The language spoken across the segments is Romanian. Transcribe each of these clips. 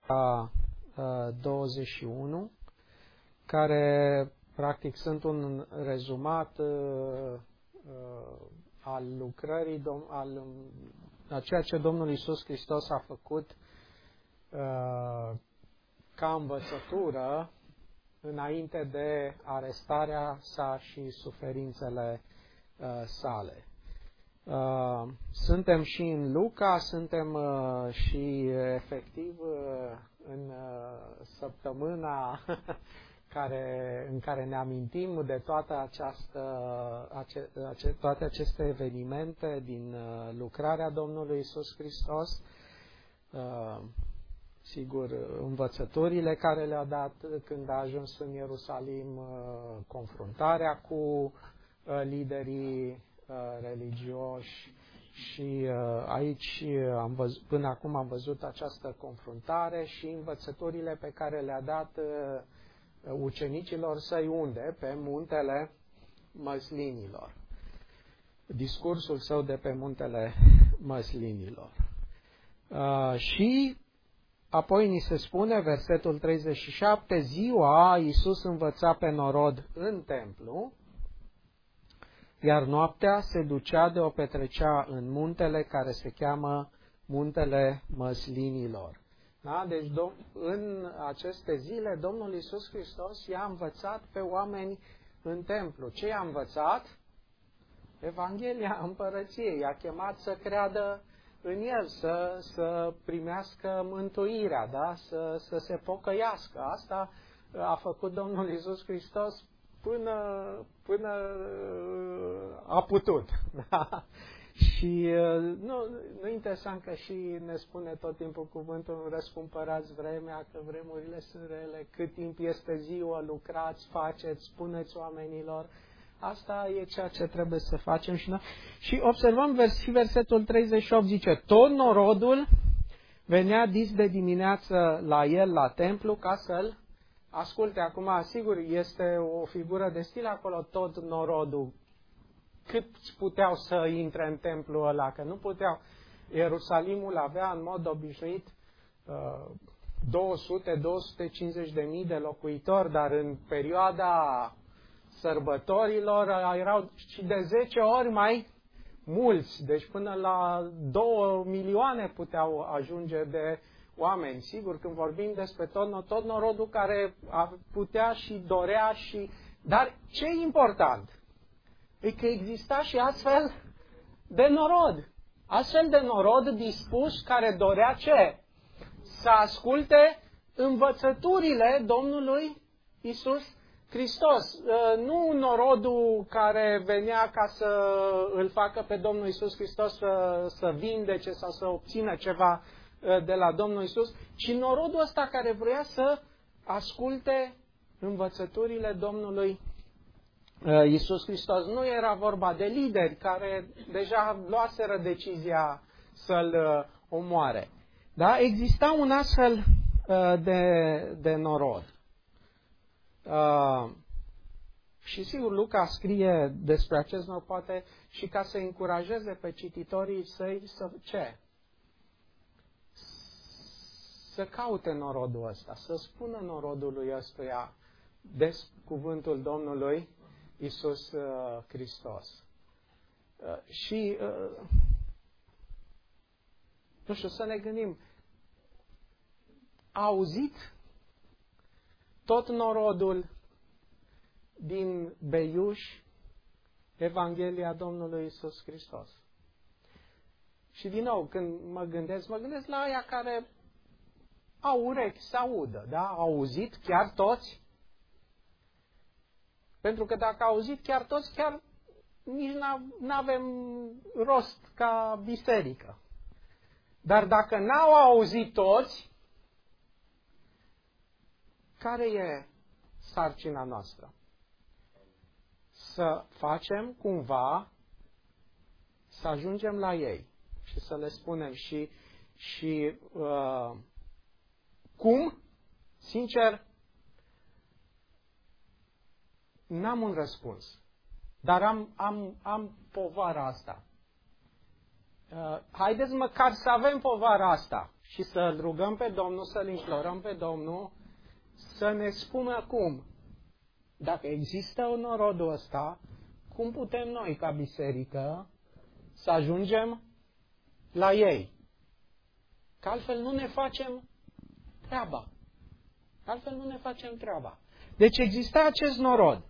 21, care practic sunt un rezumat al lucrării, a ceea ce Domnul Iisus Hristos a făcut ca învățătură înainte de arestarea sa și suferințele sale. Suntem și în Luca, suntem și efectiv în săptămâna în care ne amintim de toate aceste evenimente din lucrarea Domnului Iisus Hristos. Sigur, învățăturile care le-a dat când a ajuns în Ierusalim, confruntarea cu liderii religioși și aici până acum am văzut această confruntare și învățăturile pe care le-a dat ucenicilor săi unde? Pe muntele Măslinilor. Discursul său de pe muntele Măslinilor. Și apoi ni se spune, versetul 37, ziua Iisus învăța pe norod în templu, iar noaptea se ducea de o petrecea în muntele care se cheamă Muntele Măslinilor. Da? Deci în aceste zile Domnul Iisus Hristos i-a învățat pe oameni în templu. Ce i-a învățat? Evanghelia Împărăției. I-a chemat să creadă în El, să primească mântuirea, da? Să se pocăiască. Asta a făcut Domnul Iisus Hristos până a putut. Da? Și nu interesant că și ne spune tot timpul cuvântul, răscumpărați vremea, că vremurile sunt rele, cât timp este ziua, lucrați, faceți, spuneți oamenilor. Asta e ceea ce trebuie să facem și noi. Și observăm versetul 38, zice, tot norodul venea dis de dimineață la el, la templu, ca să-l asculte. Acum, sigur, este o figură de stil acolo, tot norodul. Cât puteau să intre în templul ăla, că nu puteau. Ierusalimul avea în mod obișnuit 200-250 de mii de locuitori, dar în perioada sărbătorilor erau și de 10 ori mai mulți, deci până la 2 milioane puteau ajunge de oameni. Sigur, când vorbim despre tot norodul care putea și dorea și... Dar ce e important? E că exista și astfel de norod. Astfel de norod dispus care dorea ce? Să asculte învățăturile Domnului Iisus Hristos. Nu norodul care venea ca să îl facă pe Domnul Iisus Hristos să vindece sau să obțină ceva de la Domnul Iisus, ci norodul ăsta care vrea să asculte învățăturile Domnului Iisus Hristos. Nu era vorba de lideri care deja luaseră decizia să-l omoare. Da? Exista un astfel de norod. Și sigur, Luca scrie despre acest norod, poate și ca să încurajeze pe cititorii săi să ce? Să caute norodul ăsta, să spună norodului ăstuia des cuvântul Domnului Iisus Hristos. Și, nu știu, să ne gândim, a auzit tot norodul din Beiuș Evanghelia Domnului Iisus Hristos. Și din nou, când mă gândesc la aia care au urechi să audă, da? Au auzit chiar toți? Pentru că dacă au auzit chiar toți, chiar nici n-avem rost ca biserică. Dar dacă n-au auzit toți, care e sarcina noastră? Să facem cumva să ajungem la ei și să le spunem și cum? Sincer, n-am un răspuns, dar am povara asta. Haideți măcar să avem povara asta și să-L rugăm pe Domnul, să-L implorăm pe Domnul să ne spună acum, dacă există un norodul ăsta, cum putem noi, ca biserică, să ajungem la ei? Că altfel nu ne facem treaba. Altfel nu ne facem treaba. Deci exista acest norod.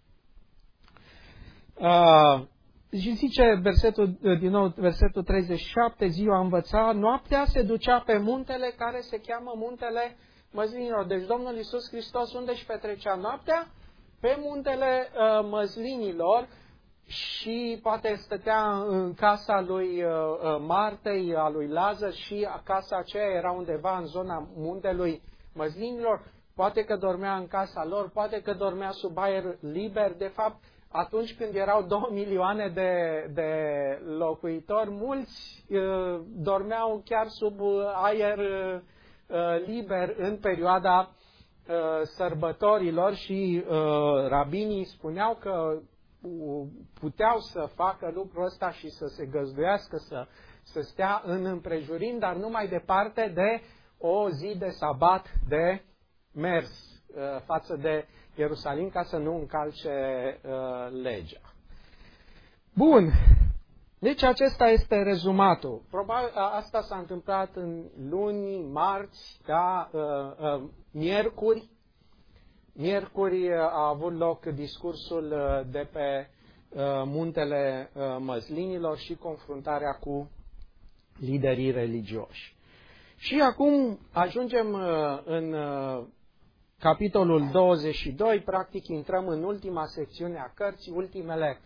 Și zice din nou versetul 37, ziua învăța, noaptea se ducea pe muntele care se cheamă muntele Măslinilor. Deci Domnul Iisus Hristos unde își petrecea noaptea? Pe muntele Măslinilor și poate stătea în casa lui Martei, a lui Lazar și casa aceea era undeva în zona muntelui Măslinilor. Poate că dormea în casa lor, poate că dormea sub aer liber. De fapt, atunci când erau 2 milioane de locuitori, mulți dormeau chiar sub aer liber în perioada sărbătorilor și rabinii spuneau că puteau să facă lucrul ăsta și să se găzduiască, să stea în împrejurim, dar nu mai departe de o zi de sabat de mers față de Ierusalim, ca să nu încalce legea. Bun. Deci acesta este rezumatul. Probabil asta s-a întâmplat în luni, marți, da, miercuri. Miercuri a avut loc discursul de pe muntele Măslinilor și confruntarea cu liderii religioși. Și acum ajungem în capitolul 22, practic intrăm în ultima secțiune a cărții, ultimele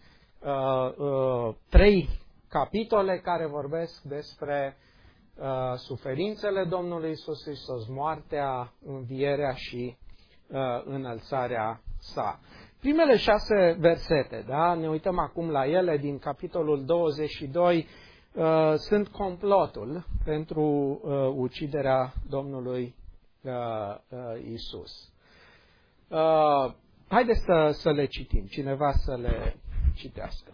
3 capitole care vorbesc despre suferințele Domnului Iisus Hristos, moartea, învierea și înălțarea sa. Primele 6 versete, da? Ne uităm acum la ele din capitolul 22, sunt complotul pentru uciderea Domnului Iisus. Haideți să le citim, cineva să le citească.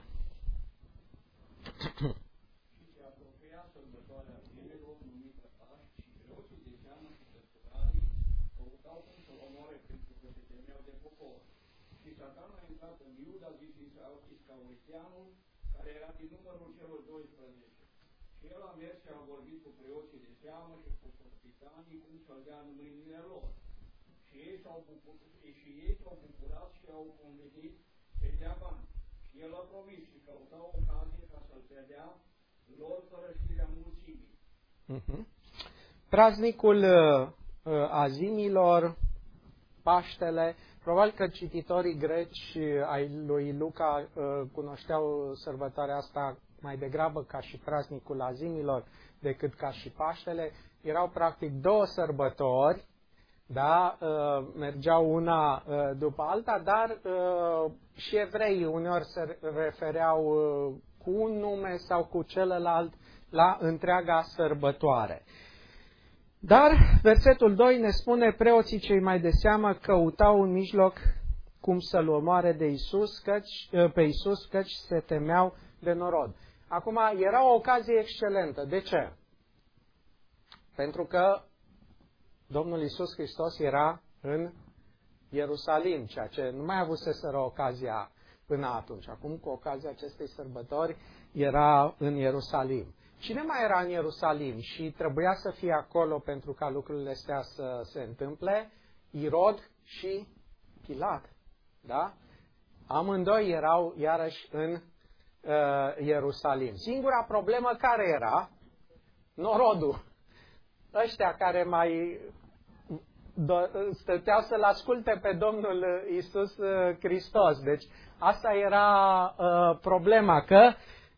Care era din numărul celor 12. Și el a mers și a vorbit cu preoții de seamă și cu capitanii cum să-l dea în mâinile lor. Și ei s-au bucurat și au convenit să dea bani. Și el a promis și căuta o ocazie ca să-l predea lor fără știrea mulțimii. Praznicul azimilor, Paștele. Probabil că cititorii greci ai lui Luca cunoșteau sărbătoarea asta mai degrabă ca și praznicul azimilor decât ca și Paștele. Erau practic 2 sărbători, da? Mergeau una după alta, dar și evreii uneori se refereau cu un nume sau cu celălalt la întreaga sărbătoare. Dar versetul 2 ne spune, preoții cei mai de seamă căutau un mijloc cum să-l omoare pe Iisus, căci se temeau de norod. Acum, era o ocazie excelentă. De ce? Pentru că Domnul Iisus Hristos era în Ierusalim, ceea ce nu mai avuseseră ocazia până atunci. Acum, cu ocazia acestei sărbători, era în Ierusalim. Cine mai era în Ierusalim și trebuia să fie acolo pentru ca lucrurile astea să se întâmple? Irod și Pilat. Da? Amândoi erau iarăși în Ierusalim. Singura problemă care era? Norodul. Ăștia care mai stăteau să-L asculte pe Domnul Iisus Hristos. Deci asta era problema, că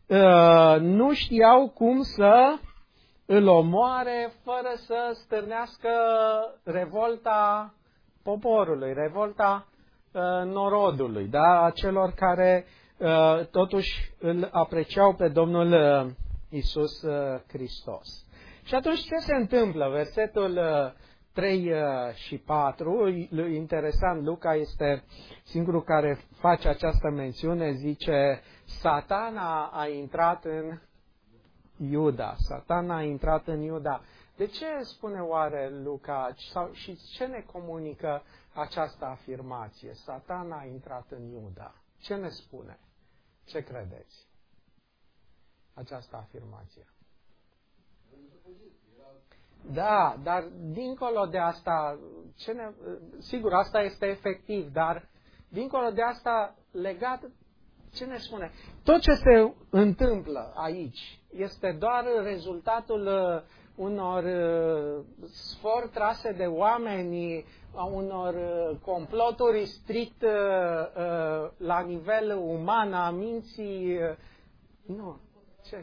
nu știau cum să îl omoare fără să stârnească revolta poporului, revolta norodului, da? A celor care totuși îl apreciau pe Domnul Iisus Hristos. Și atunci ce se întâmplă? Versetul 3 și 4, interesant, Luca este singurul care face această mențiune, zice, Satana a intrat în Iuda. Satana a intrat în Iuda. De ce spune oare Luca și ce ne comunică această afirmație? Satan a intrat în Iuda. Ce ne spune? Ce credeți? Această afirmație. Da, dar dincolo de asta, sigur, asta este efectiv, dar dincolo de asta, legat, ce ne spune? Tot ce se întâmplă aici este doar rezultatul unor sfori trase de oameni, a unor comploturi strict la nivel uman, a minții. Nu. Ce?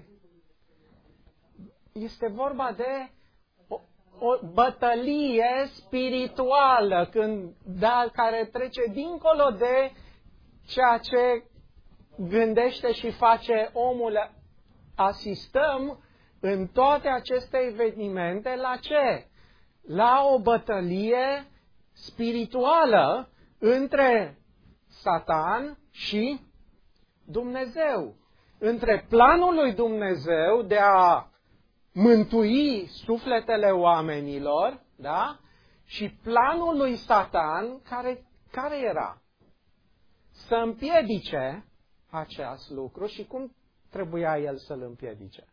Este vorba de o bătălie spirituală care trece dincolo de ceea ce gândește și face omul. Asistăm în toate aceste evenimente la ce? La o bătălie spirituală între Satan și Dumnezeu. Între planul lui Dumnezeu de a mântui sufletele oamenilor, da? Și planul lui Satan, care era? Să împiedice acest lucru. Și cum trebuia el să-l împiedice?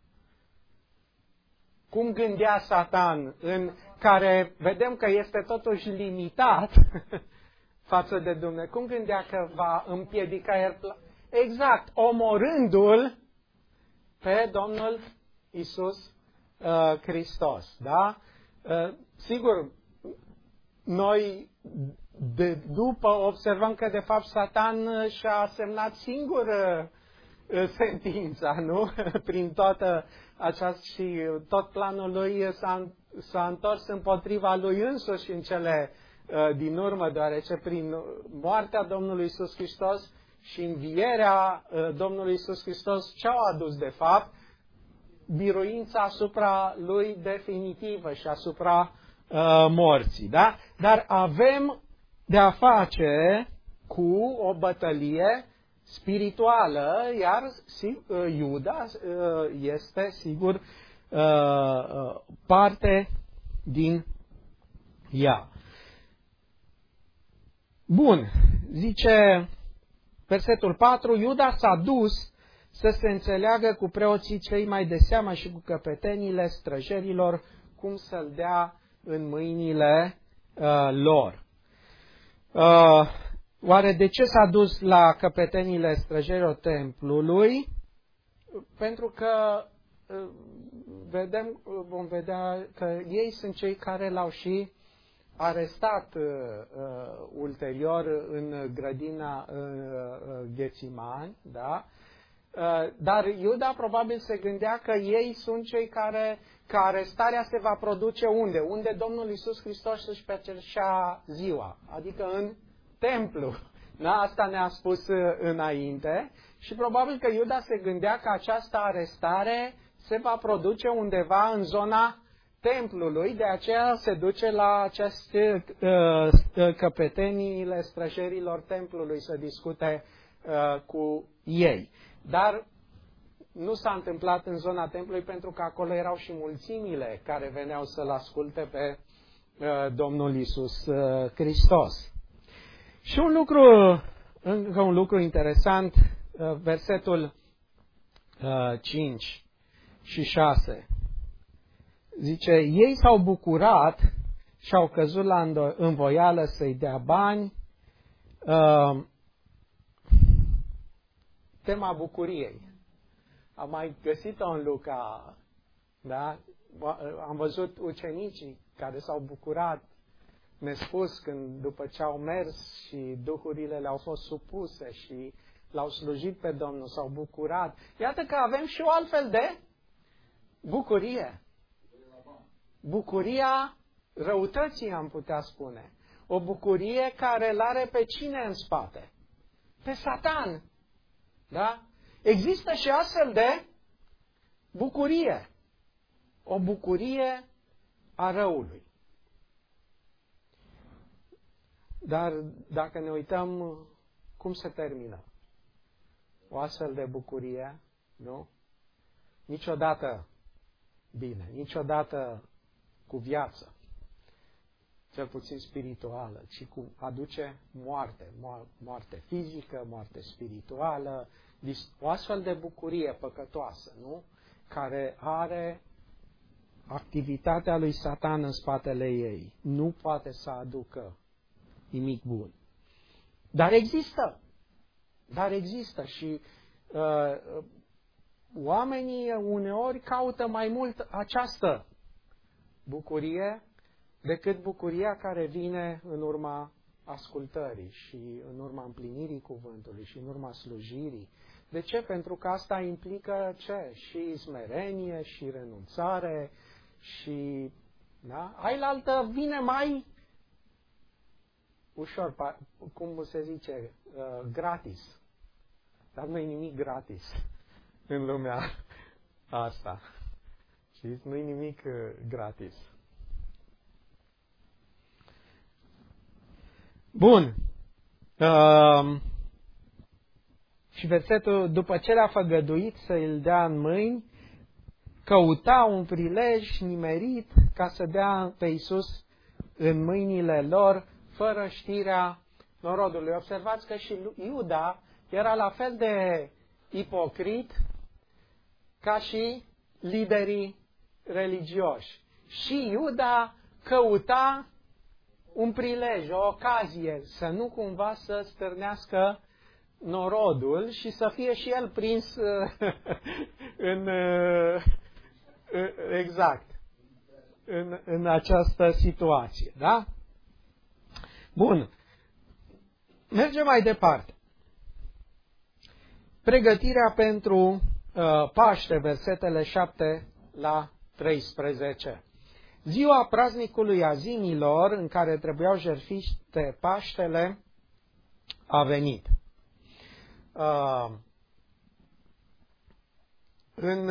Cum gândea Satan, în care vedem că este totuși limitat față de Dumnezeu? Cum gândea că va împiedica el? Exact, omorându-l pe Domnul Iisus Hristos. Da? Sigur, noi după observăm că de fapt Satan și-a semnat singur sentința, nu? Prin toată aceasta și tot planul lui s-a întors împotriva lui însuși în cele din urmă, deoarece prin moartea Domnului Iisus Hristos și învierea Domnului Iisus Hristos ce-au adus de fapt? Biruința asupra lui definitivă și asupra morții. Da? Dar avem de-a face cu o bătălie spirituală, iar Iuda este, sigur, parte din ea. Bun, zice versetul 4, Iuda s-a dus să se înțeleagă cu preoții cei mai de seamă și cu căpetenile străjerilor cum să-l dea în mâinile lor. Oare de ce s-a dus la căpetenile străjerilor templului? Pentru că vom vedea că ei sunt cei care l-au și arestat ulterior în grădina Ghețimani, da? Dar Iuda probabil se gândea că ei sunt cei că arestarea se va produce unde? Unde Domnul Iisus Hristos își petrecea ziua, adică în templu. Da? Asta ne-a spus înainte și probabil că Iuda se gândea că această arestare se va produce undeva în zona templului, de aceea se duce la aceste căpeteniile străjerilor templului să discute cu ei. Dar nu s-a întâmplat în zona templului pentru că acolo erau și mulțimile care veneau să-L asculte pe Domnul Iisus Hristos. Și încă un lucru interesant, versetul 5 și 6. Zice, ei s-au bucurat și au căzut la învoială să-i dea bani. Tema bucuriei. Am mai găsit-o în Luca, da? Am văzut ucenicii care s-au bucurat nespus când după ce au mers și duhurile le-au fost supuse și l-au slujit pe Domnul, s-au bucurat. Iată că avem și o altfel de bucurie. Bucuria răutății, am putea spune. O bucurie care l-are pe cine în spate? Pe Satan. Da? Există și astfel de bucurie. O bucurie a răului. Dar dacă ne uităm cum se termină o astfel de bucurie, nu? Niciodată bine, niciodată cu viață, cel puțin spirituală, ci aduce moarte, moarte fizică, moarte spirituală, o astfel de bucurie păcătoasă, nu? Care are activitatea lui Satan în spatele ei. Nu poate să aducă nimic bun. Dar există și oamenii uneori caută mai mult această bucurie decât bucuria care vine în urma ascultării și în urma împlinirii cuvântului și în urma slujirii. De ce? Pentru că asta implică ce? Și smerenie, și renunțare, și... Da? Ailaltă vine mai ușor, cum se zice, gratis. Dar nu e nimic gratis în lumea asta. Știți? Nu e nimic gratis. Bun. Și versetul, după ce le-a făgăduit să îl dea în mâini, căuta un prilej nimerit ca să dea pe Iisus în mâinile lor, fără știrea norodului. Observați că și Iuda era la fel de ipocrit ca și liderii religioși. Și Iuda căuta un prilej, o ocazie, să nu cumva să stârnească norodul și să fie și el prins în această situație. Da? Bun. Mergem mai departe. Pregătirea pentru Paște, versetele 7 la 13. Ziua praznicului azimilor, în care trebuiau jertfite Paștele, a venit. În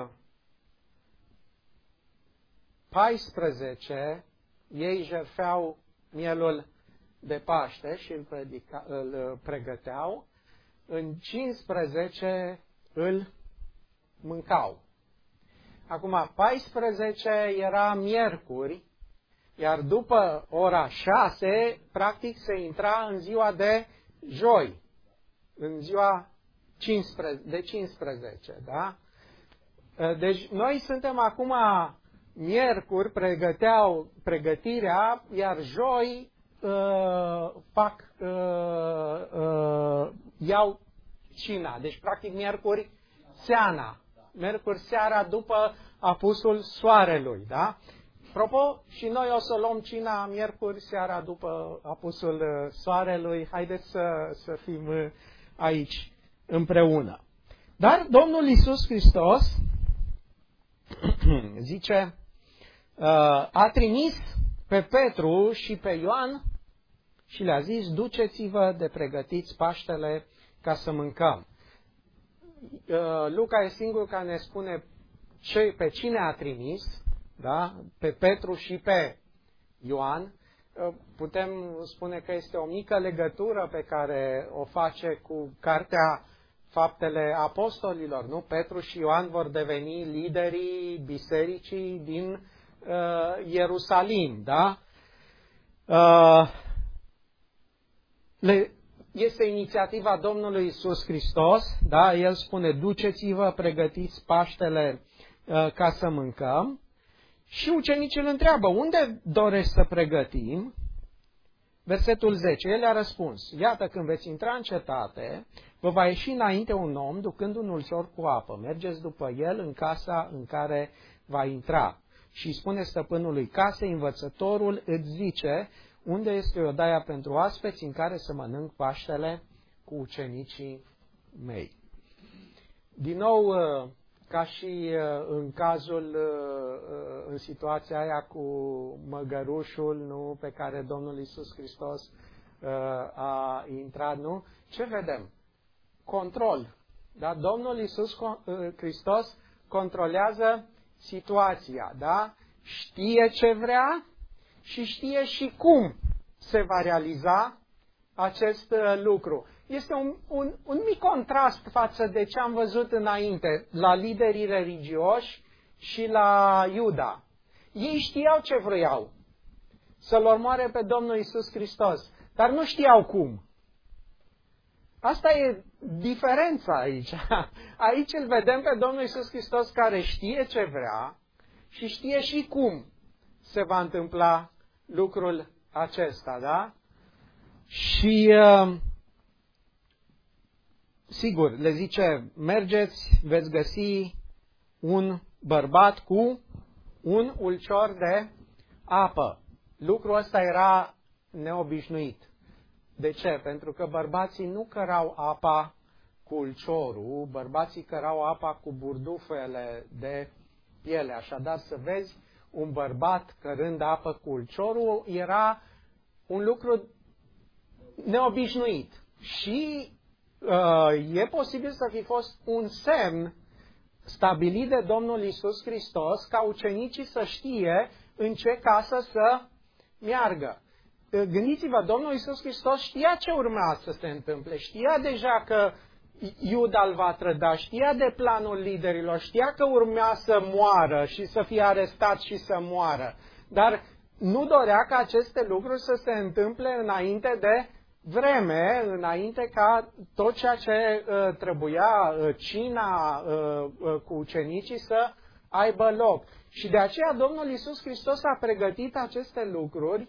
14 ei jertfeau mielul de Paște și îl pregăteau, în 15 îl mâncau. Acum, 14 era miercuri, iar după ora 6, practic, se intra în ziua de joi, în ziua de 15, da? Deci, noi suntem acum miercuri, pregătirea, iar joi iau cina. Deci, practic, miercuri seara după apusul soarelui, da? Apropo, și noi o să luăm cina miercuri seara după apusul soarelui. Haideți să fim aici împreună. Dar Domnul Iisus Hristos zice, a trimis pe Petru și pe Ioan și le-a zis, duceți-vă de pregătiți Paștele ca să mâncăm. Luca e singurul care ne spune pe cine a trimis, da? Pe Petru și pe Ioan. Putem spune că este o mică legătură pe care o face cu cartea Faptele Apostolilor, nu? Petru și Ioan vor deveni liderii bisericii din Ierusalim, da? Este inițiativa Domnului Iisus Hristos, da? El spune, duceți-vă, pregătiți Paștele ca să mâncăm. Și ucenicii îl întreabă, unde doresc să pregătim? Versetul 10, el a răspuns, iată, când veți intra în cetate, vă va ieși înainte un om ducând un ulcior cu apă. Mergeți după el în casa în care va intra. Și îi spune stăpânului casei, învățătorul îți zice, unde este odaia pentru aspeți în care să mănânc Paștele cu ucenicii mei. Din nou, ca și în cazul, în situația aia cu măgărușul, nu, pe care Domnul Iisus Hristos a intrat, nu? Ce vedem? Control. Da? Domnul Iisus Hristos controlează situația, da? Știe ce vrea și știe și cum se va realiza acest lucru. Este un mic contrast față de ce am văzut înainte la liderii religioși și la Iuda. Ei știau ce vreau, să-L omoare pe Domnul Iisus Hristos, dar nu știau cum. Asta e diferența aici. Aici îl vedem pe Domnul Iisus Hristos care știe ce vrea și știe și cum se va întâmpla lucrul acesta, da? Și sigur, le zice, mergeți, veți găsi un bărbat cu un ulcior de apă. Lucrul ăsta era neobișnuit. De ce? Pentru că bărbații nu cărau apa cu ulciorul, bărbații cărau apa cu burdufele de piele. Așadar, să vezi un bărbat cărând apă cu ulciorul era un lucru neobișnuit. Și e posibil să fi fost un semn stabilit de Domnul Iisus Hristos ca ucenicii să știe în ce casă să meargă. Gândiți-vă, Domnul Iisus Hristos știa ce urma să se întâmple, știa deja că Iuda îl va trăda, știa de planul liderilor, știa că urmea să moară și să fie arestat și să moară, dar nu dorea ca aceste lucruri să se întâmple înainte de vreme, înainte ca tot ceea ce trebuia, cina cu ucenicii, să aibă loc. Și de aceea Domnul Iisus Hristos a pregătit aceste lucruri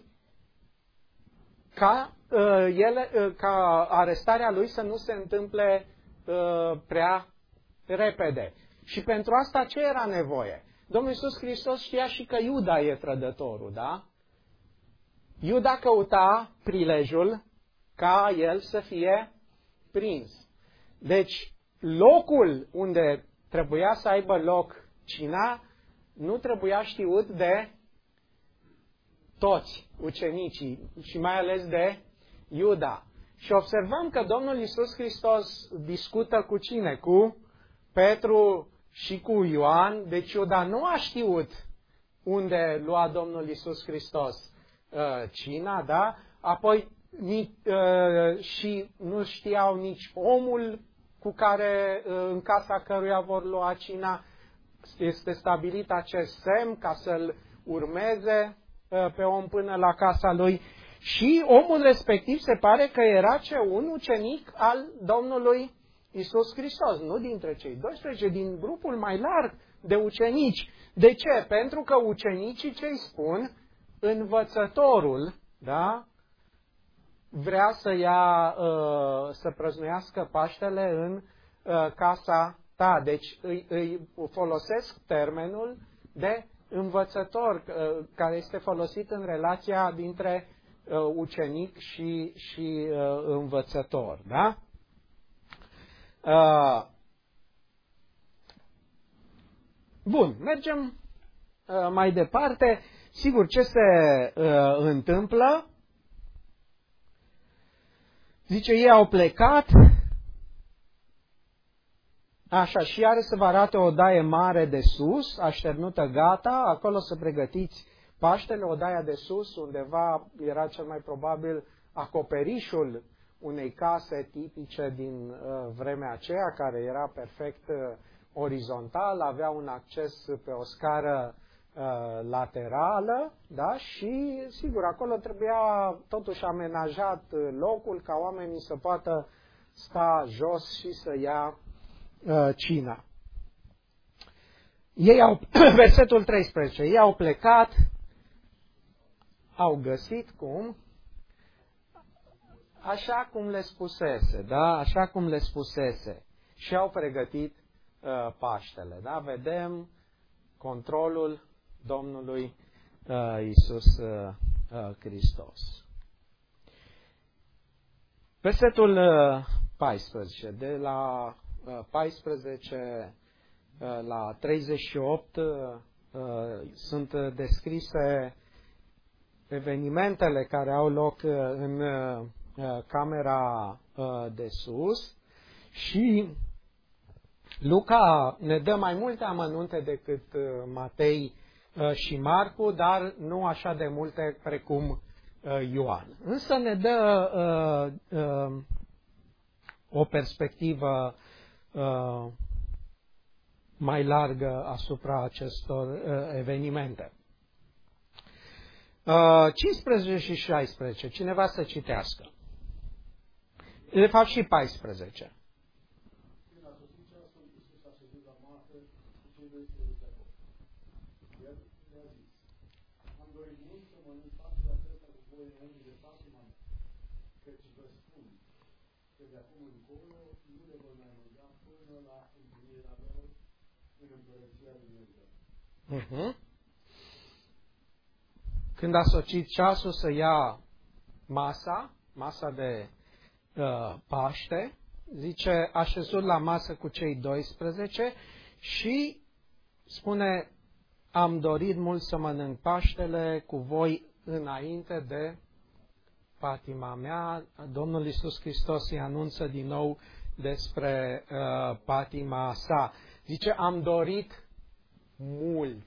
ca arestarea lui să nu se întâmple prea repede. Și pentru asta ce era nevoie? Domnul Iisus Hristos știa și că Iuda e trădătorul, da? Iuda căuta prilejul ca el să fie prins. Deci, locul unde trebuia să aibă loc cina nu trebuia știut de toți ucenicii și mai ales de Iuda. Și observăm că Domnul Iisus Hristos discută cu cine? Cu Petru și cu Ioan. Deci Iuda nu a știut unde lua Domnul Iisus Hristos cina, da? Apoi și nu știau nici omul cu care, în casa căruia vor lua cina. Este stabilit acest semn ca să-l urmeze pe om până la casa lui. Și omul respectiv se pare că era un ucenic al Domnului Iisus Hristos, nu dintre cei 12, din grupul mai larg de ucenici. De ce? Pentru că ucenicii ce îi spun? Învățătorul, da? Vrea să prăznuiască Paștele în casa ta. Deci îi folosesc termenul de învățător, care este folosit în relația dintre ucenic și învățător. Da? Bun, mergem mai departe. Sigur, ce se întâmplă? Zice, ei au plecat, așa, și iară să vă arate o odaie mare de sus, așternută gata, acolo să pregătiți Paștele, odaia de sus, undeva era cel mai probabil acoperișul unei case tipice din vremea aceea, care era perfect orizontal, avea un acces pe o scară laterală, da? Și sigur, acolo trebuia totuși amenajat locul ca oamenii să poată sta jos și să ia cina. Ei au, versetul 13, ei au plecat, au găsit cum? Așa cum le spusese, da? Așa cum le spusese. Și au pregătit Paștele, da? Vedem controlul Domnului Iisus Hristos. Versetul 14, de la 14 la 38 sunt descrise evenimentele care au loc în camera de sus și Luca ne dă mai multe amănunte decât Matei și Marcu, dar nu așa de multe precum Ioan. Însă ne dă o perspectivă mai largă asupra acestor evenimente. 15 și 16. Cineva să citească. De fapt și 14. Când a sosit ceasul să ia masa de Paște, zice, așezut la masă cu cei 12 și spune, am dorit mult să mănânc Paștele cu voi înainte de patima mea. Domnul Iisus Hristos îi anunță din nou despre patima sa. Zice, am dorit mult.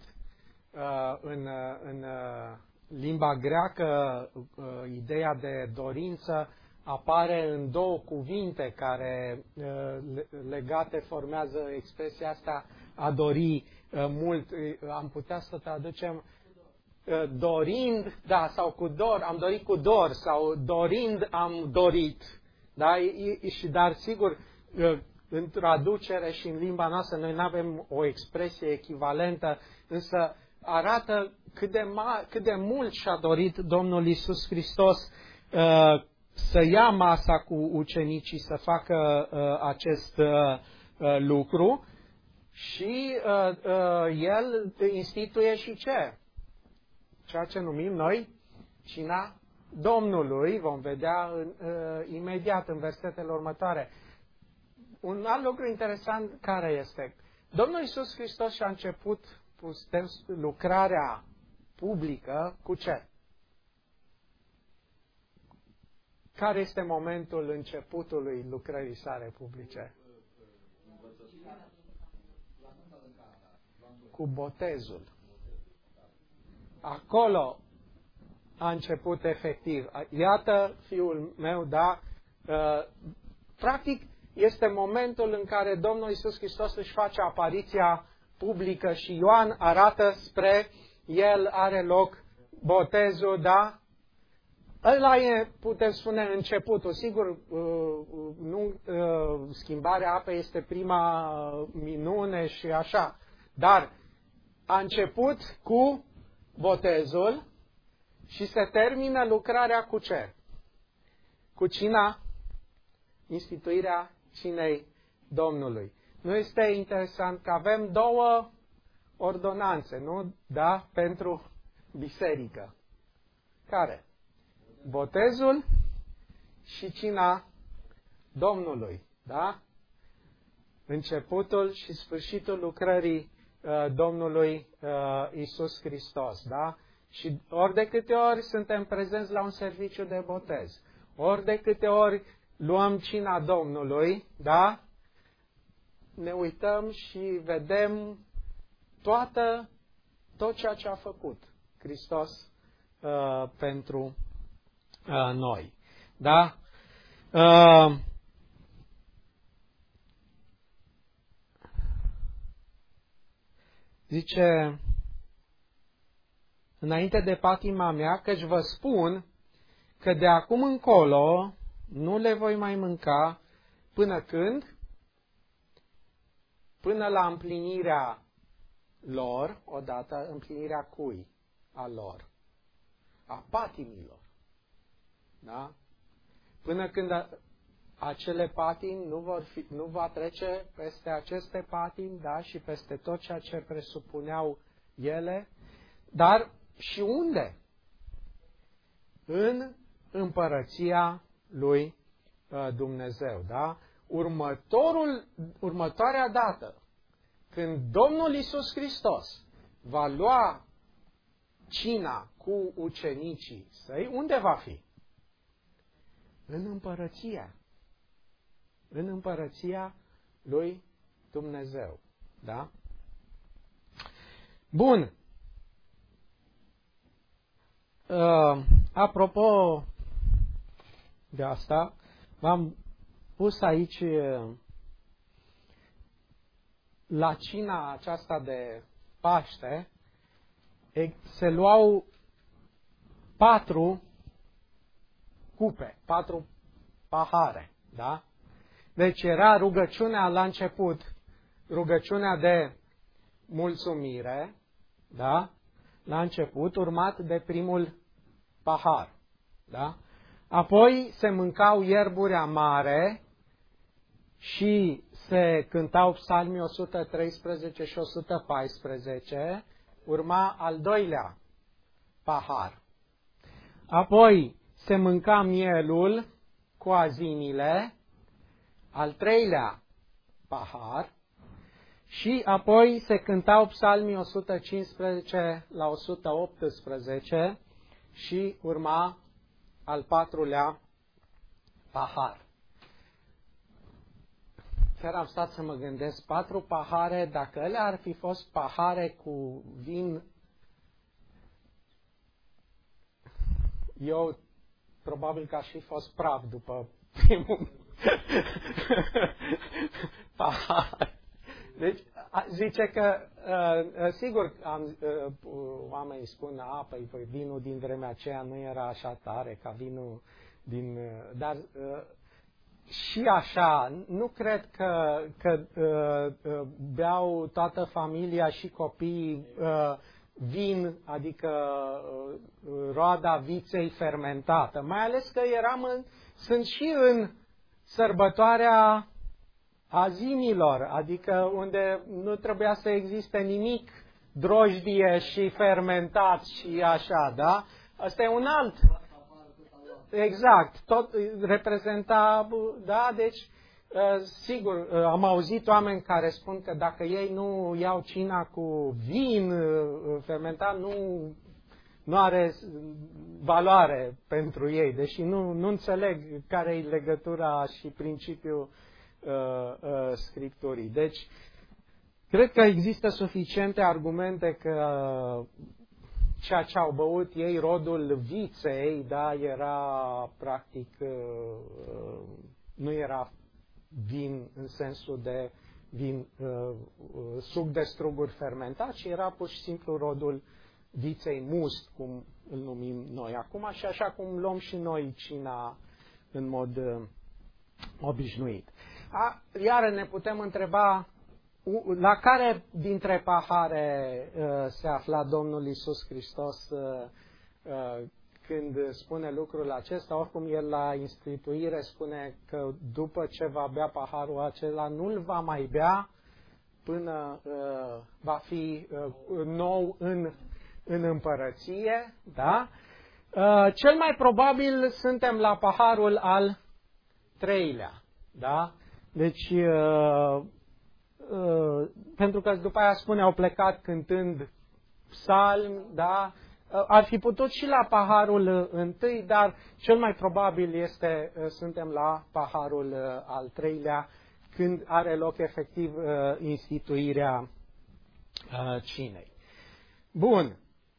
În limba greacă, ideea de dorință apare în două cuvinte care legate formează expresia asta a dori mult. Am putea să traducem dorind, da, sau cu dor, am dorit cu dor, sau dorind am dorit. Da? Dar sigur, în traducere și în limba noastră noi nu avem o expresie echivalentă, însă arată cât de mult și-a dorit Domnul Iisus Hristos să ia masa cu ucenicii, să facă acest lucru și El instituie și ce? Ceea ce numim noi cina Domnului, vom vedea imediat în versetele următoare. Un alt lucru interesant care este? Domnul Iisus Hristos și-a început lucrarea publică cu ce? Care este momentul începutului lucrării sale publice? Cu botezul. Acolo a început efectiv. Iată, fiul meu, da? Practic, este momentul în care Domnul Iisus Hristos își face apariția publică și Ioan arată spre el, are loc botezul, da? Ăla e, putem spune, începutul. Sigur, schimbarea apei este prima minune și așa. Dar a început cu botezul și se termină lucrarea cu ce? Cu cina, instituirea cinei Domnului. Nu este interesant că avem două ordonanțe, nu? Da? Pentru biserică. Care? Botezul și cina Domnului. Da? Începutul și sfârșitul lucrării Domnului Iisus Hristos. Da? Și ori de câte ori suntem prezenți la un serviciu de botez, ori de câte ori luăm cina Domnului, da? Ne uităm și vedem tot ceea ce a făcut Hristos pentru noi. Da? Zice, înainte de patima mea, căci vă spun că de acum încolo nu le voi mai mânca până când? Până la împlinirea lor, odată, împlinirea cui? A lor. A patimilor. Da? Până când acele patimi nu va trece peste aceste patimi, da? Și peste tot ceea ce presupuneau ele. Dar și unde? În împărăția lui Dumnezeu. Da? Următoarea dată, când Domnul Iisus Hristos va lua cina cu ucenicii săi, unde va fi? În împărăția. În împărăția lui Dumnezeu. Da? Bun. Apropo de asta, v-am pus aici la cina aceasta de Paște, se luau 4 cupe, 4 pahare, da? Deci era rugăciunea la început, rugăciunea de mulțumire, da? La început, urmat de primul pahar, da? Apoi se mâncau ierburi amare și se cântau psalmii 113 și 114, urma al doilea pahar. Apoi se mânca mielul cu azinile, al treilea pahar, și apoi se cântau psalmii 115 la 118 și urma al patrulea pahar. Chiar am stat să mă gândesc, 4 pahare, dacă ele ar fi fost pahare cu vin, eu probabil că aș fi fost praf după primul pahar. Deci, zice că, sigur, oamenii spun, păi vinul din vremea aceea nu era așa tare ca vinul din... Dar și așa, nu cred că beau toată familia și copiii vin, adică roada viței fermentată. Mai ales că sunt și în sărbătoarea azinilor, adică unde nu trebuia să existe nimic drojdie și fermentat și așa, da? Asta e un alt. Exact, tot reprezenta, da, deci, sigur, am auzit oameni care spun că dacă ei nu iau cina cu vin fermentat, nu are valoare pentru ei, deși nu înțeleg care e legătura și principiul Scripturii. Deci, cred că există suficiente argumente că ceea ce au băut ei, rodul viței, da, era practic, nu era vin în sensul de vin, suc de struguri fermentat, ci era pur și simplu rodul viței must, cum îl numim noi acum, și așa cum luăm și noi cina în mod obișnuit. Iar ne putem întreba la care dintre pahare se afla Domnul Iisus Hristos când spune lucrul acesta. Oricum, el la instituire spune că după ce va bea paharul acela, nu-l va mai bea până va fi nou în împărăție. Da? Cel mai probabil suntem la paharul al treilea. Da? Deci, pentru că după aia spune, au plecat cântând psalmi, da? Ar fi putut și la paharul întâi, dar cel mai probabil suntem la paharul al treilea, când are loc efectiv instituirea cinei. Bun.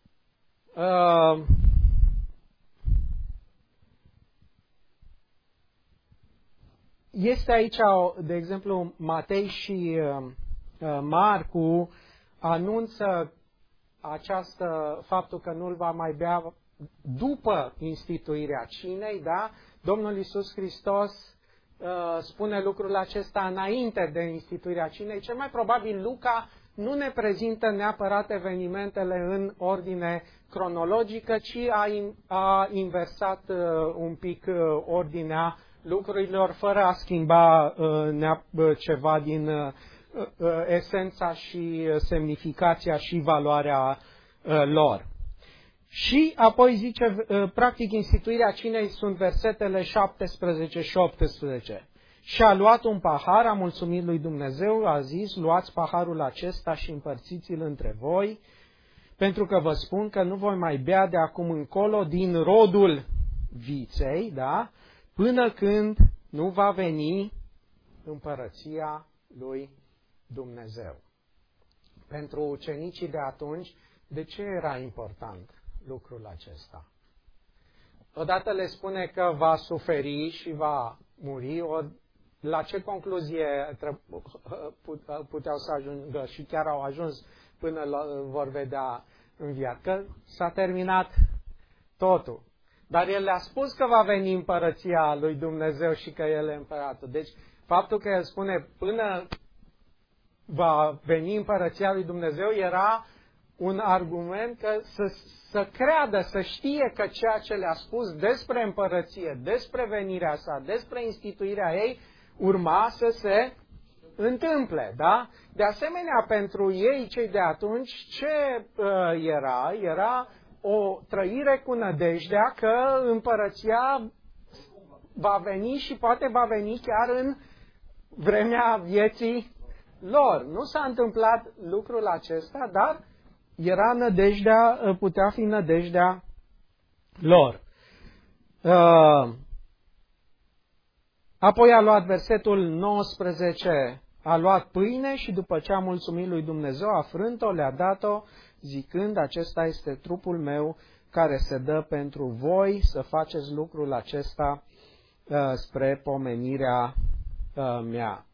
Este aici, de exemplu, Matei și Marcu anunță faptul că nu-l va mai bea după instituirea cinei, da? Domnul Iisus Hristos spune lucrul acesta înainte de instituirea cinei. Cel mai probabil Luca nu ne prezintă neapărat evenimentele în ordine cronologică, ci a inversat un pic ordinea lucrurilor fără a schimba ceva din esența și semnificația și valoarea lor. Și apoi zice, practic, instituirea cinei sunt versetele 17 și 18. Și a luat un pahar, a mulțumit lui Dumnezeu, a zis, luați paharul acesta și împărțiți-l între voi, pentru că vă spun că nu voi mai bea de acum încolo din rodul viței, da? Până când nu va veni împărăția lui Dumnezeu. Pentru ucenicii de atunci, de ce era important lucrul acesta? Odată le spune că va suferi și va muri, la ce concluzie puteau să ajungă și chiar au ajuns până vor vedea înviat? Că s-a terminat totul. Dar El le-a spus că va veni împărăția lui Dumnezeu și că El e împăratul. Deci, faptul că El spune până va veni împărăția lui Dumnezeu era un argument că să creadă, să știe că ceea ce le-a spus despre împărăție, despre venirea sa, despre instituirea ei, urma să se întâmple, da? De asemenea, pentru ei, cei de atunci, ce era? Era o trăire cu nădejdea că împărăția va veni și poate va veni chiar în vremea vieții lor. Nu s-a întâmplat lucrul acesta, dar era nădejdea, putea fi nădejdea lor. Apoi a luat versetul 19, a luat pâine și după ce a mulțumit lui Dumnezeu, a frânt-o, le-a dat-o, zicând, acesta este trupul meu care se dă pentru voi, să faceți lucrul acesta spre pomenirea mea.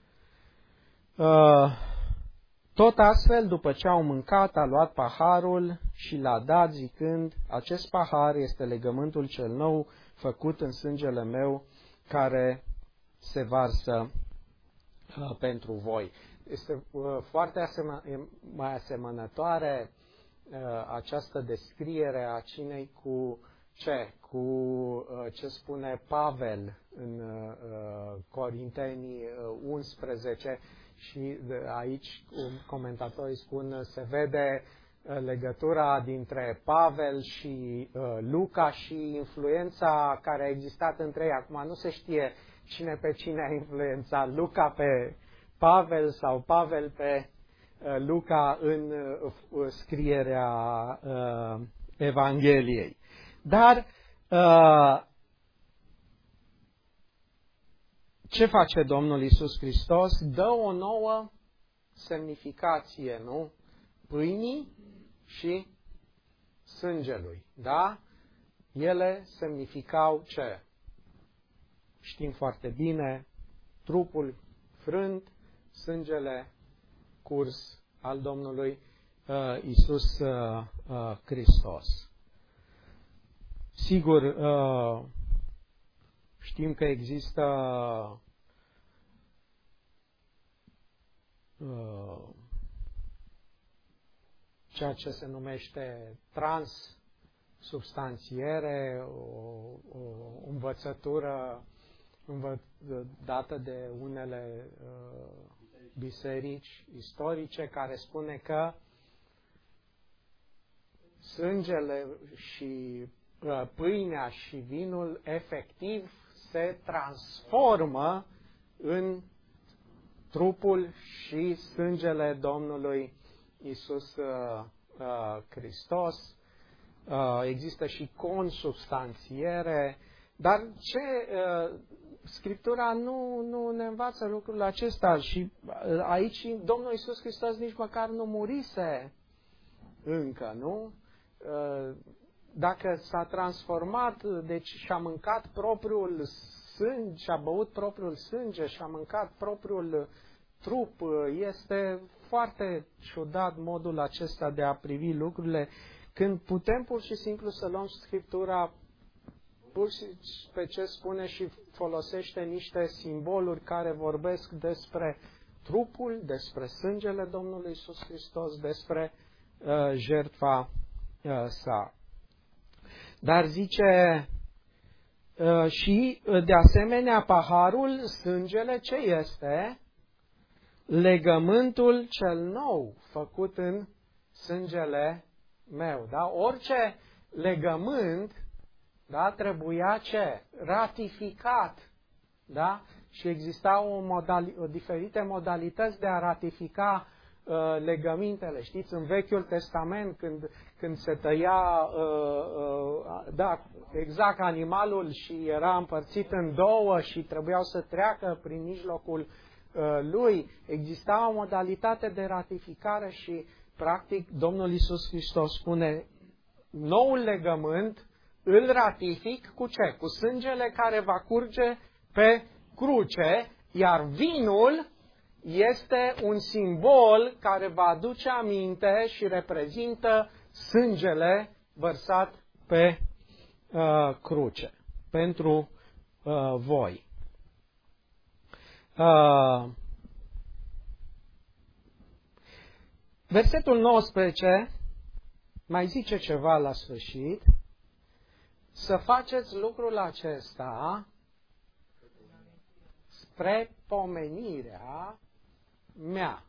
Tot astfel, după ce au mâncat, a luat paharul și l-a dat, zicând, acest pahar este legământul cel nou făcut în sângele meu, care se varsă pentru voi. Este foarte mai asemănătoare această descriere a cinei cu ce? Cu ce spune Pavel în Corintenii 11 și aici comentatorii spun se vede legătura dintre Pavel și Luca și influența care a existat între ei. Acum nu se știe cine pe cine a influențat, Luca pe Pavel sau Pavel pe Luca în scrierea Evangheliei. Dar ce face Domnul Iisus Hristos? Dă o nouă semnificație, nu? Pâinii și sângelui, da? Ele semnificau ce? Știm foarte bine, trupul frânt, sângele curs al Domnului Iisus Hristos. Sigur, știm că există ceea ce se numește transsubstanțiere, o învățătură dată de unele biserici istorice care spune că sângele și pâinea și vinul efectiv se transformă în trupul și sângele Domnului Iisus Hristos. Există și consubstanțiere, dar Scriptura nu ne învață lucrul acesta și aici Domnul Iisus Hristos nici măcar nu murise încă, nu? Dacă s-a transformat, deci și-a mâncat propriul sânge, și-a băut propriul sânge, și-a mâncat propriul trup, este foarte ciudat modul acesta de a privi lucrurile, când putem pur și simplu să luăm Scriptura pur și pe ce spune și folosește niște simboluri care vorbesc despre trupul, despre sângele Domnului Iisus Hristos, despre jertfa sa. Dar zice și de asemenea paharul, sângele, ce este? Legământul cel nou făcut în sângele meu. Da? Orice legământ, da, trebuia ce? Ratificat. Da? Și existau diferite modalități de a ratifica legămintele. Știți, în Vechiul Testament, când se tăia da, exact animalul și era împărțit în două și trebuiau să treacă prin mijlocul lui, exista o modalitate de ratificare și, practic, Domnul Iisus Hristos spune, noul legământ îl ratific cu ce? Cu sângele care va curge pe cruce, iar vinul este un simbol care va aduce aminte și reprezintă sângele vărsat pe cruce pentru voi. Versetul 19 mai zice ceva la sfârșit. Să faceți lucrul acesta spre pomenirea mea.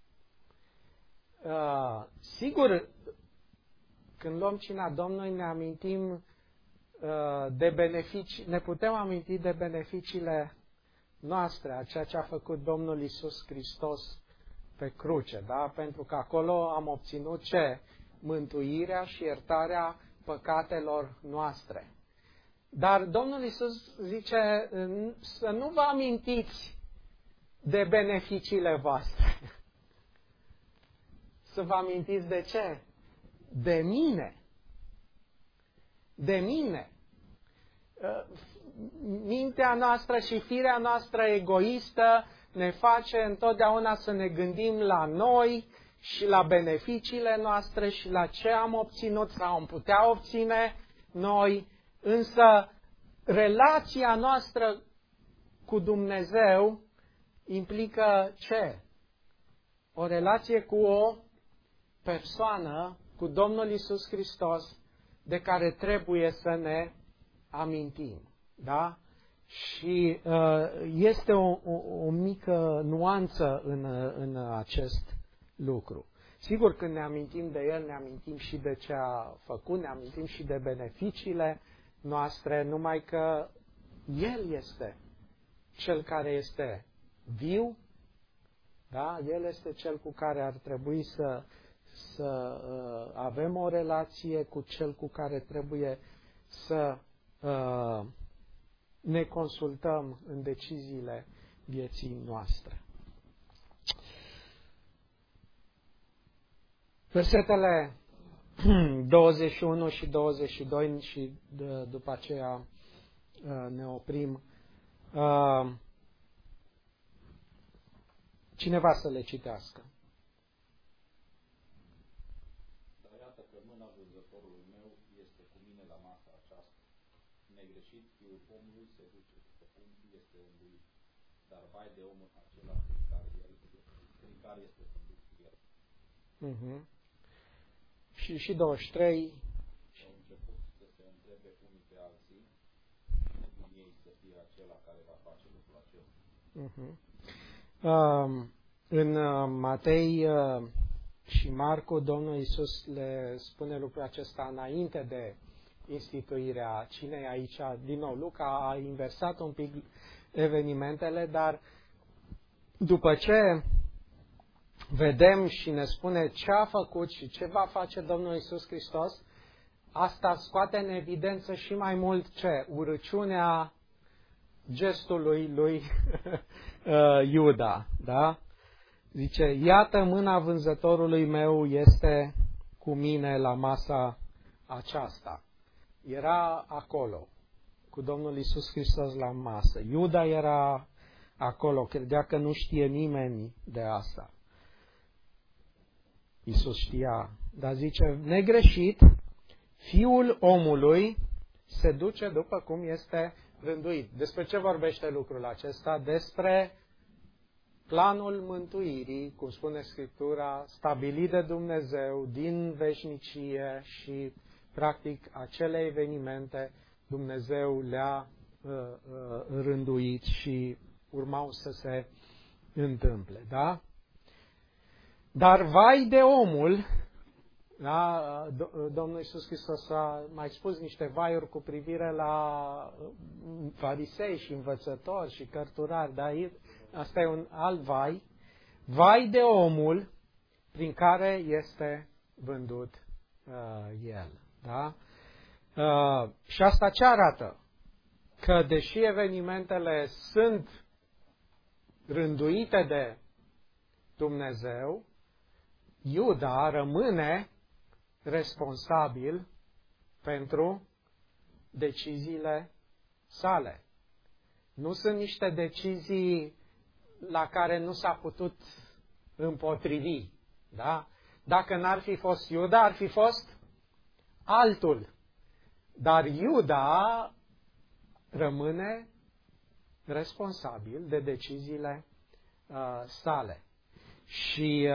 Sigur, când luăm cina Domnului, ne amintim de beneficii, ne putem aminti de beneficiile noastre, a ceea ce a făcut Domnul Iisus Hristos pe cruce, da? Pentru că acolo am obținut ce? Mântuirea și iertarea păcatelor noastre. Dar Domnul Iisus zice să nu vă amintiți de beneficiile voastre. Să vă amintiți de ce? De mine. De mine. Mintea noastră și firea noastră egoistă ne face întotdeauna să ne gândim la noi și la beneficiile noastre și la ce am obținut sau am putea obține noi, însă relația noastră cu Dumnezeu implică ce? O relație cu o persoană, cu Domnul Iisus Hristos, de care trebuie să ne amintim. Da? Și este o mică nuanță în acest lucru. Sigur, când ne amintim de El, ne amintim și de ce a făcut, ne amintim și de beneficiile noastre, numai că El este Cel care este viu, da? El este Cel cu care ar trebui să avem o relație, cu Cel cu care trebuie să ne consultăm în deciziile vieții noastre. Versetele 21 și 22 și după aceea ne oprim. Cineva să le citească. Dar iată că mâna vânzătorului meu este cu mine la masa aceasta. Negreșit, Fiul omului se duce după cum este înduit. Dar vai de omul acela prin care este condus el. Și 23. Și au început să se întrebe unii pe alții, din ei să fie acela care va face lucrul acesta. În Matei și Marcu, Domnul Iisus le spune lucrul acesta înainte de instituirea cinei aici. Din nou, Luca a inversat un pic evenimentele, dar după ce vedem și ne spune ce a făcut și ce va face Domnul Iisus Hristos, asta scoate în evidență și mai mult ce? Urăciunea gestului lui Iuda, da? Zice, iată mâna vânzătorului meu este cu mine la masa aceasta. Era acolo, cu Domnul Iisus Hristos la masă. Iuda era acolo, credea că nu știe nimeni de asta. Iisus știa, dar zice, negreșit, Fiul omului se duce după cum este rânduit. Despre ce vorbește lucrul acesta? Despre planul mântuirii, cum spune Scriptura, stabilit de Dumnezeu din veșnicie și, practic, acele evenimente Dumnezeu le-a rânduit și urmau să se întâmple. Da? Dar vai de omul, da? Domnul Iisus Hristos a mai spus niște vaiuri cu privire la farisei și învățători și cărturari, dar asta e un alt vai. Vai de omul prin care este vândut el. Da? Și asta ce arată? Că deși evenimentele sunt rânduite de Dumnezeu, Iuda rămâne responsabil pentru deciziile sale. Nu sunt niște decizii la care nu s-a putut împotrivi. Da? Dacă n-ar fi fost Iuda, ar fi fost altul. Dar Iuda rămâne responsabil de deciziile sale. Și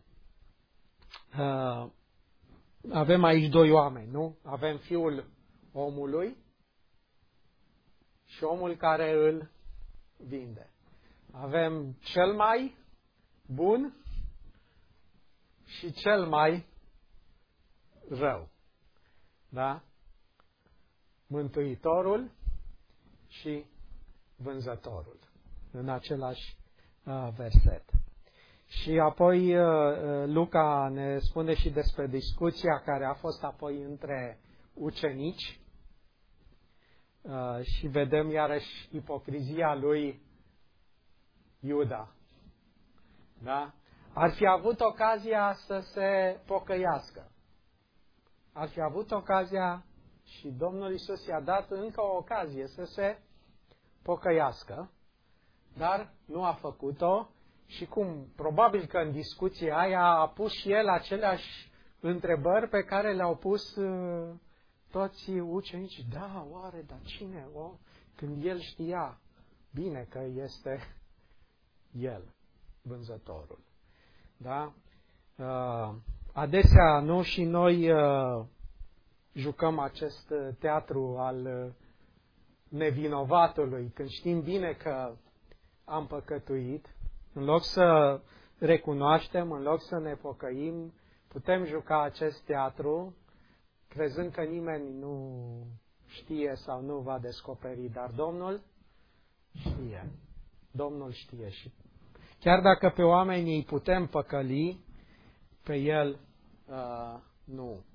avem aici doi oameni, nu? Avem fiul omului și omul care îl vinde. Avem cel mai bun și cel mai rău. Da? Mântuitorul și vânzătorul. În același verset. Și apoi Luca ne spune și despre discuția care a fost apoi între ucenici și vedem iarăși ipocrizia lui Iuda. Da? Ar fi avut ocazia să se pocăiască. Ar fi avut ocazia și Domnul Iisus i-a dat încă o ocazie să se pocăiască, dar nu a făcut-o și cum? Probabil că în discuția aia a pus și el aceleași întrebări pe care le-au pus toți ucenicii. Da, oare, dar cine? Când el știa bine că este el, vânzătorul. Da? Adesea, nu, și noi jucăm acest teatru al nevinovatului, când știm bine că am păcătuit, în loc să recunoaștem, în loc să ne pocăim, putem juca acest teatru, crezând că nimeni nu știe sau nu va descoperi, dar Domnul știe. Domnul știe și chiar dacă pe oamenii îi putem păcăli, pe El nu.